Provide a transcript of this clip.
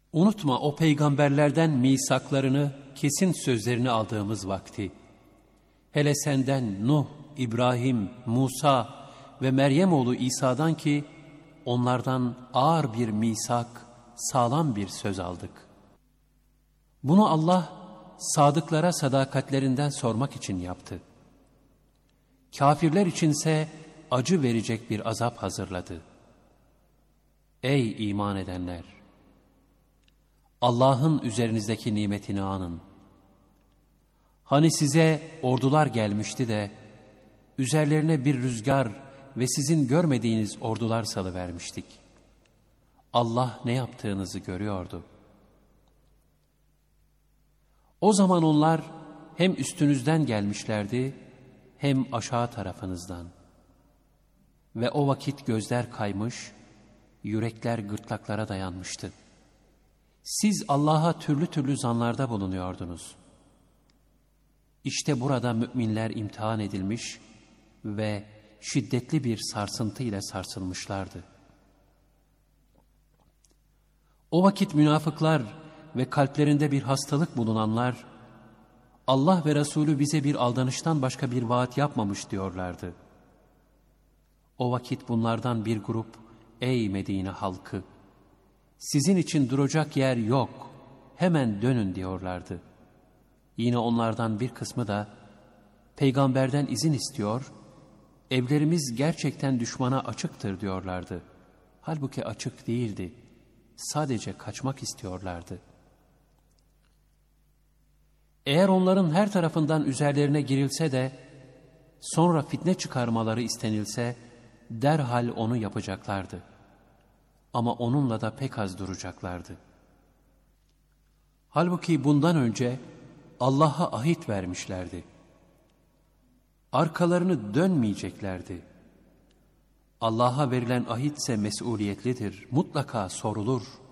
Unutma o peygamberlerden misaklarını, kesin sözlerini aldığımız vakti. Hele senden Nuh, İbrahim, Musa ve Meryem oğlu İsa'dan ki onlardan ağır bir misak, sağlam bir söz aldık. Bunu Allah sadıklara sadakatlerinden sormak için yaptı. Kafirler içinse acı verecek bir azap hazırladı. Ey iman edenler! Allah'ın üzerinizdeki nimetini anın. Hani size ordular gelmişti de üzerlerine bir rüzgar ve sizin görmediğiniz ordular salıvermiştik. Allah ne yaptığınızı görüyordu. O zaman onlar hem üstünüzden gelmişlerdi hem aşağı tarafınızdan. Ve o vakit gözler kaymış, yürekler gırtlaklara dayanmıştı. Siz Allah'a türlü türlü zanlarda bulunuyordunuz. İşte burada müminler imtihan edilmiş ve şiddetli bir sarsıntı ile sarsılmışlardı. O vakit münafıklar ve kalplerinde bir hastalık bulunanlar, Allah ve Resulü bize bir aldanıştan başka bir vaat yapmamış diyorlardı. O vakit bunlardan bir grup, ey Medine halkı, sizin için duracak yer yok, hemen dönün diyorlardı. Yine onlardan bir kısmı da peygamberden izin istiyor, evlerimiz gerçekten düşmana açıktır diyorlardı. Halbuki açık değildi, sadece kaçmak istiyorlardı. Eğer onların her tarafından üzerlerine girilse de sonra fitne çıkarmaları istenilse derhal onu yapacaklardı. Ama onunla da pek az duracaklardı. Halbuki bundan önce Allah'a ahit vermişlerdi. Arkalarını dönmeyeceklerdi. Allah'a verilen ahitse mesuliyetlidir, mutlaka sorulur.